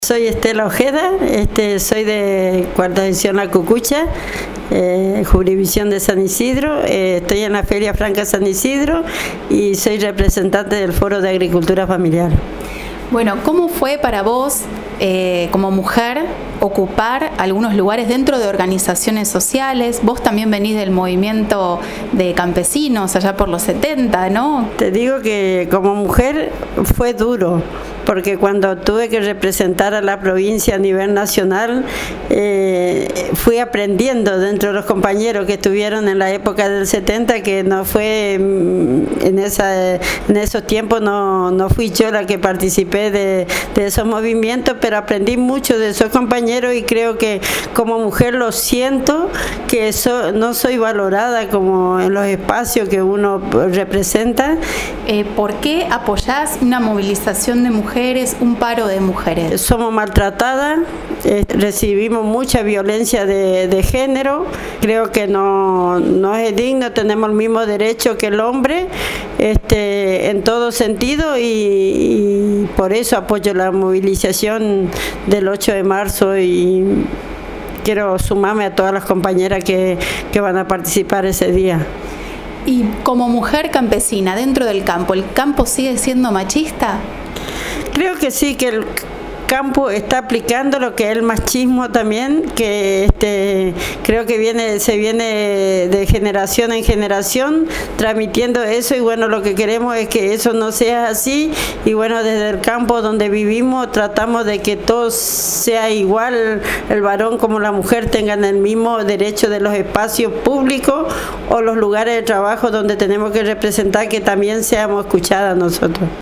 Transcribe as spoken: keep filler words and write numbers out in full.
Soy Estela Ojeda, este, soy de Cuarta División La Cucucha, eh, jurisdicción de San Isidro, eh, estoy en la Feria Franca San Isidro y soy representante del Foro de Agricultura Familiar. Bueno, ¿cómo fue para vos, eh, como mujer, ocupar algunos lugares dentro de organizaciones sociales? Vos también venís del movimiento de campesinos allá por los setenta, ¿no? Te digo que como mujer fue duro, porque cuando tuve que representar a la provincia a nivel nacional, eh, fui aprendiendo dentro de los compañeros que estuvieron en la época del setenta, que no fue en, esa, en esos tiempos, no, no fui yo la que participé de, de esos movimientos, pero aprendí mucho de esos compañeros y creo que como mujer lo siento, que so, no soy valorada como en los espacios que uno representa. Eh, ¿Por qué apoyás una movilización de mujeres, un paro de mujeres? Somos maltratadas, eh, recibimos mucha violencia de, de género, creo que no, no es digno, tenemos el mismo derecho que el hombre, este, en todo sentido, y, y por eso apoyo la movilización del ocho de marzo y quiero sumarme a todas las compañeras que, que van a participar ese día. Y como mujer campesina dentro del campo, ¿el campo sigue siendo machista? Creo que sí, que el campo está aplicando lo que es el machismo también, que este, creo que viene, se viene de generación en generación transmitiendo eso, y bueno, lo que queremos es que eso no sea así, y bueno, desde el campo donde vivimos tratamos de que todo sea igual, el varón como la mujer tengan el mismo derecho de los espacios públicos o los lugares de trabajo donde tenemos que representar, que también seamos escuchadas nosotros.